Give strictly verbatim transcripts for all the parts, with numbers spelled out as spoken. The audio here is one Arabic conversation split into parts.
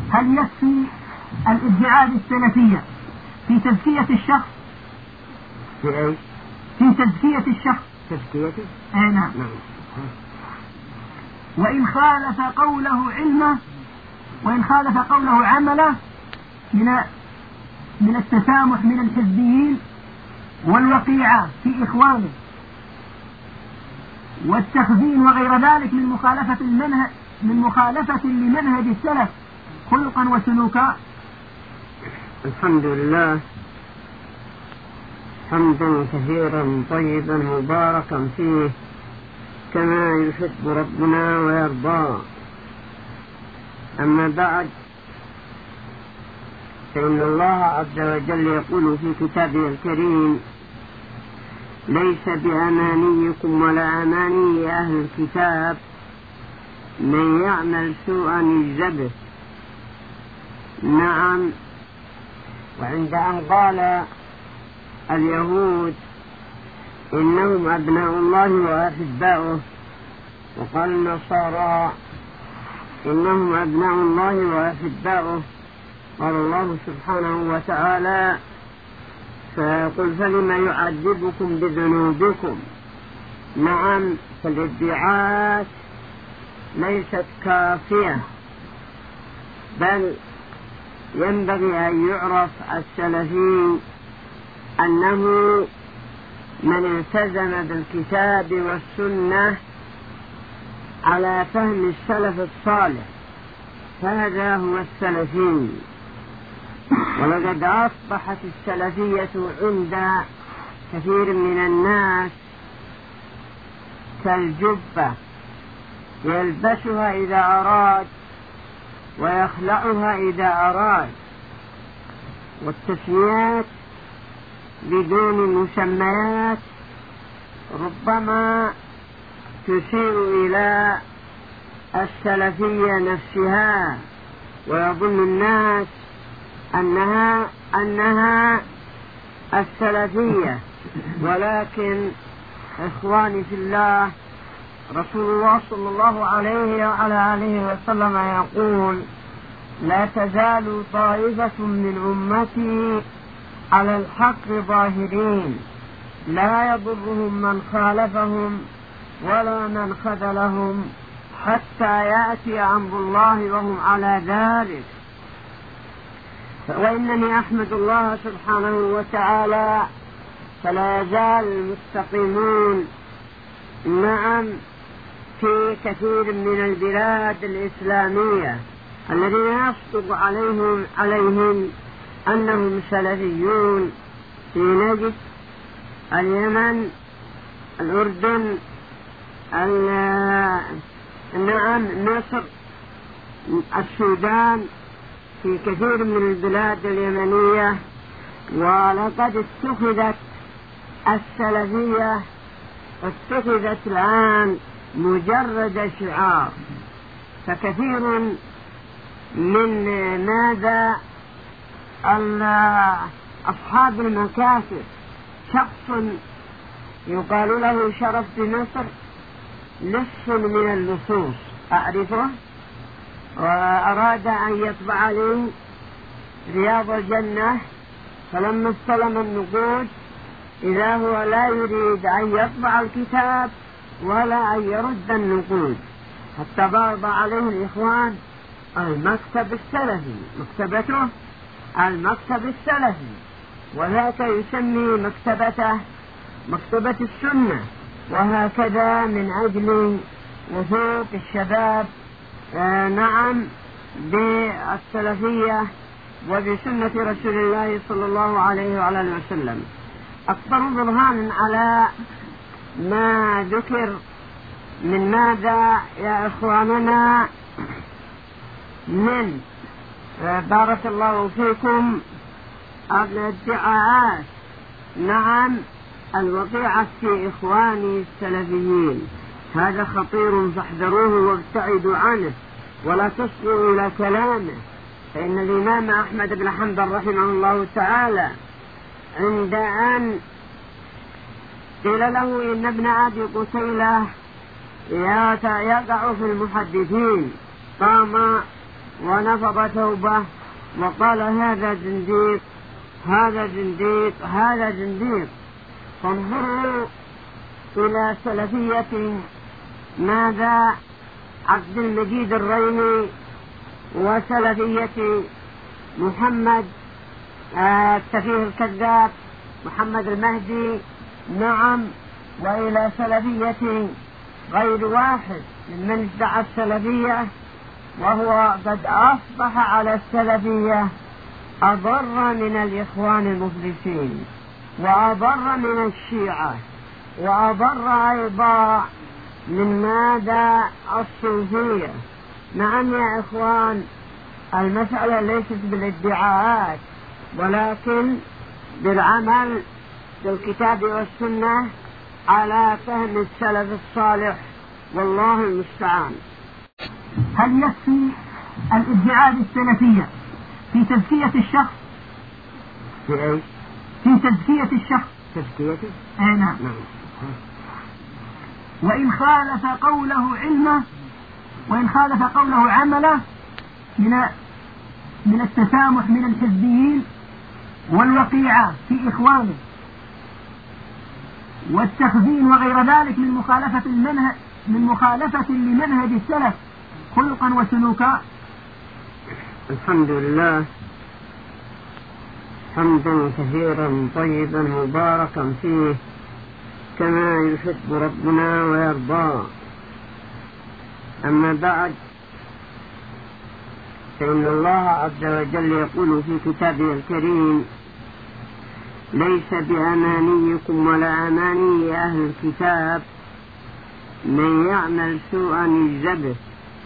هل يكفي الادعاء بالسلفية في تزكية الشخص؟ في أي؟ في تزكية الشخص. تزكيته؟ أي نعم. وإن خالف قوله علمه وإن خالف قوله عمله من من التسامح من الحزبيين والوقيعة في إخوانه والتخزين وغير ذلك من مخالفة المنهج من مخالفة لمنهج السلف خلقا وسلوكا. الحمد لله حمدا كثيرا طيبا مباركا فيه كما يحب ربنا ويرضى. أما بعد، فإن الله عز وجل يقول في كتابه الكريم: ليس بأمانيكم ولا أماني أهل الكتاب من يعمل سوءا يجزى به. نعم. وعند أن قال اليهود إنهم أبناء الله وأحباؤه، وقال النصارى إنهم أبناء الله وأحباؤه، قال الله سبحانه وتعالى: فيقول فلما يعذبكم بذنوبكم. نعم. فالادعاءات ليست كافية، بل ينبغي أن يعرف السلفي أنه من التزم بالكتاب والسنة على فهم السلف الصالح هذا هو السلفي. ولقد أصبحت السلفية عند كثير من الناس كالجبة، يلبسها إذا أراد ويخلعها إذا أراد، والتسميات بدون مسميات ربما تشير إلى السلفية نفسها، ويظن الناس أنها أنها السلفية. ولكن إخواني في الله، رسول الله صلى الله عليه وعلى آله وسلم يقول: لا تزال طائفة من أمتي على الحق ظاهرين لا يضرهم من خالفهم ولا من خذلهم حتى يأتي أمر الله وهم على ذلك. وإنني أحمد الله سبحانه وتعالى فلا يزال المستقيمون نعم في كثير من البلاد الإسلامية الذين يصدق عليهم عليهم أنهم سلفيون، في نجد، اليمن، الأردن، نعم مصر، السودان، في كثير من البلاد اليمنية. ولقد اتخذت السلفية اتخذت الآن مجرد شعار. فكثير من ماذا أصحاب المكاسب، شخص يقال له شرف بمصر، لص من اللصوص أعرفه، وأراد أن يطبع لي رياض الجنة، فلما استلم النقود إذا هو لا يريد أن يطبع الكتاب ولا أن يرد النقود، حتى ضرب عليه الإخوان: المكتب السلفي، مكتبته المكتب السلفي، وذاك يسمي مكتبته مكتبة السنة. وهكذا من أجل وثوق الشباب آه نعم بالسلفية وبسنة رسول الله صلى الله عليه وعلى وسلم. أكثر برهان على ما ذكر من ماذا يا إخواننا من آه بارك الله فيكم الادعاءات نعم الوقيعة في إخواني السلفيين، هذا خطير فاحذروه وابتعدوا عنه ولا تصغوا إلى كلامه. فإن الإمام أحمد بن حنبل رحمه الله تعالى عند أن قيل له إن ابن أبي قتيلة يقع في المحدثين، قام ونفض توبة وقال هذا زنديق هذا زنديق هذا زنديق. فانظروا إلى سلفية ماذا عبد المجيد الريمي وسلفية محمد السفيه الكذاب محمد المهدي، نعم، وإلى سلفية غير واحد ممن ادعى السلفية وهو قد أصبح على السلفية أضر من الإخوان المفلسين وأضر من الشيعة وأضر أيضا من ماذا الصوفية. نعم يا إخوان، المسألة ليست بالادعاءات ولكن بالعمل بالكتاب والسنة على فهم السلف الصالح، والله المستعان. هل يكفي الادعاء بالسلفية في تزكية الشخص؟ في أي؟ في تزكية الشخص. تزكيته؟ أي نعم. نعم. وإن خالف قوله علمه وإن خالف قوله عمله من من التسامح من الحزبيين والوقيعة في إخوانه والتخزين وغير ذلك من مخالفة المنهج من مخالفة لمنهج السلف خلقا وسلوكا. الحمد لله حمدا كثيرا طيبا مباركا فيه كما يحب ربنا ويرضى. أما بعد، فإن الله عز وجل يقول في كتابه الكريم: ليس بأمانيكم ولا أماني أهل الكتاب من يعمل سوءا يجزى به.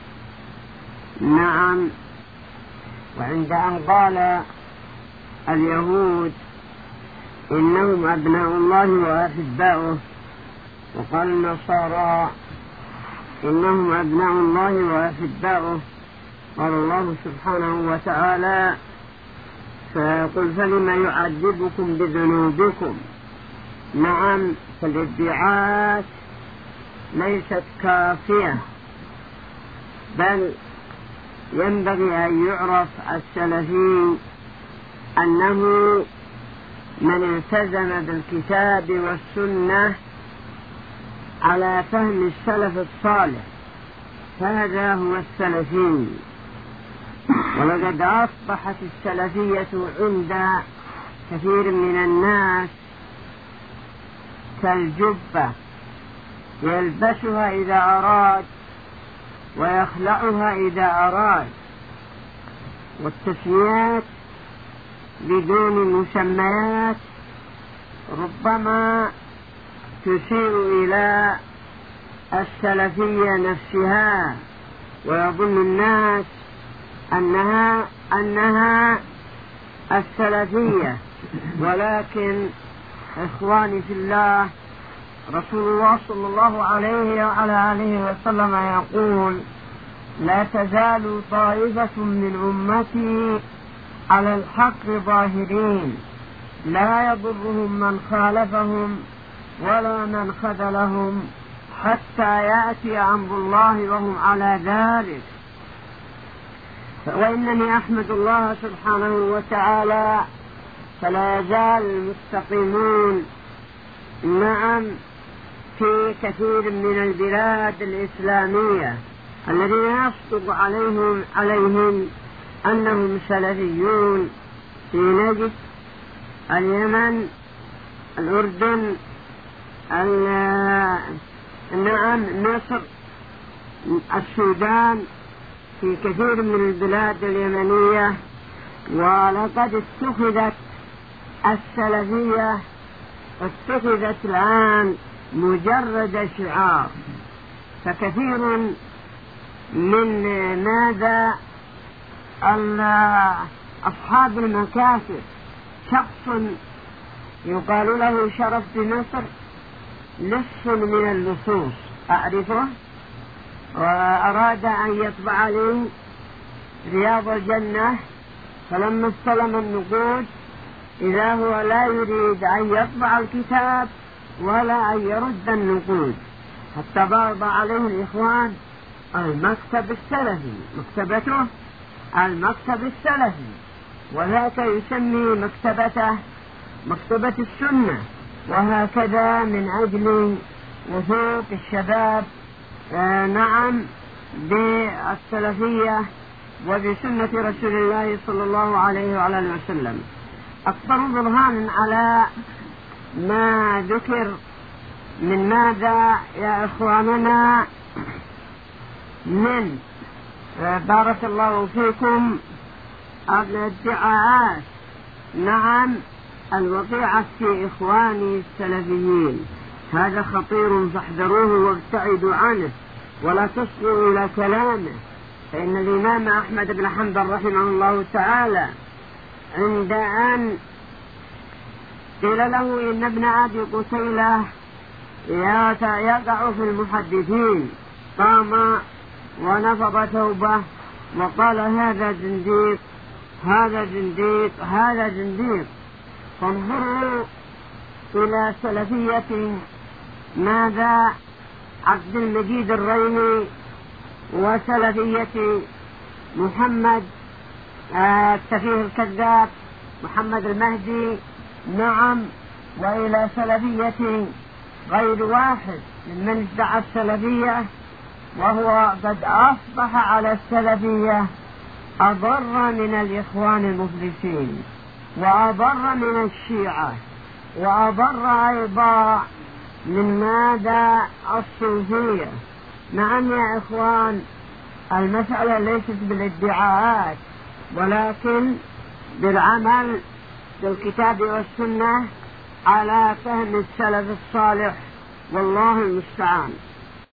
نعم، وعند أن قال اليهود إنهم أبناء الله وأحباؤه، وقال النصارى إنهم أبناء الله وأحباؤه، قال الله سبحانه وتعالى: فيقول فلما يعذبكم بذنوبكم. نعم، فالادعاءات ليست كافية، بل ينبغي أن يعرف السلفي أنه من التزم بالكتاب والسنة على فهم السلف الصالح، هذا هو السلفي. ولقد أصبحت السلفية عند كثير من الناس كالجبة، يلبسها إذا أراد ويخلعها إذا أراد، والتسميات بدون مسميات ربما تشير إلى السلفية نفسها، ويظن الناس أنها أنها السلفية. ولكن إخواني في الله، رسول الله صلى الله عليه وعلى آله وسلم يقول: لا تزال طائفة من أمتي على الحق ظاهرين لا يضرهم من خالفهم ولا من خذلهم حتى يأتي أمر الله وهم على ذلك. وإنني أحمد الله سبحانه وتعالى فلا يزال المستقيمون نعم في كثير من البلاد الإسلامية الذين يصدق عليهم عليهم أنهم سلفيون، في نجد، اليمن، الأردن، نعم مصر، السودان، في كثير من البلاد اليمنية. ولقد اتخذت السلفية اتخذت الآن مجرد شعار، فكثير من ماذا أصحاب المكاسب، شخص يقال له شرف بمصر، لص من اللصوص أعرفه، وأراد أن يطبع لي رياض الجنة، فلما استلم النقود إذا هو لا يريد أن يطبع الكتاب ولا أن يرد النقود، حتى بعض عليه الإخوان المكتب السلفي، مكتبته المكتب السلفي، وذاك يسمي مكتبته مكتبة السنة، وهكذا من أجل وثوق الشباب آه نعم بالسلفية وبسنة رسول الله صلى الله عليه وعلى آله وسلم. أكبر برهان على ما ذكر من ماذا يا إخواننا من بارك الله فيكم الادعاءات نعم الوقيعة في إخواني السلفيين، هذا خطير فاحذروه وابتعدوا عنه ولا تصغوا إلى كلامه، فإن الإمام أحمد بن حنبل رحمه الله تعالى عند أن قيل له إن ابن أبي قتيلة يقع في المحدثين قام ونفض توبة وقال هذا زنديق هذا زنديق هذا زنديق. فانظروا إلى سلفية ماذا عبد المجيد الريمي وسلفية محمد السفيه الكذاب محمد المهدي نعم، وإلى سلفية غير واحد ممن ادعى السلفية وهو قد أصبح على السلفية أضر من الإخوان المفلسين وأضر من الشيعة وأضر أيضا من ماذا الصوفية. نعم يا إخوان، المسألة ليست بالادعاءات ولكن بالعمل بالكتاب والسنة على فهم السلف الصالح، والله المستعان.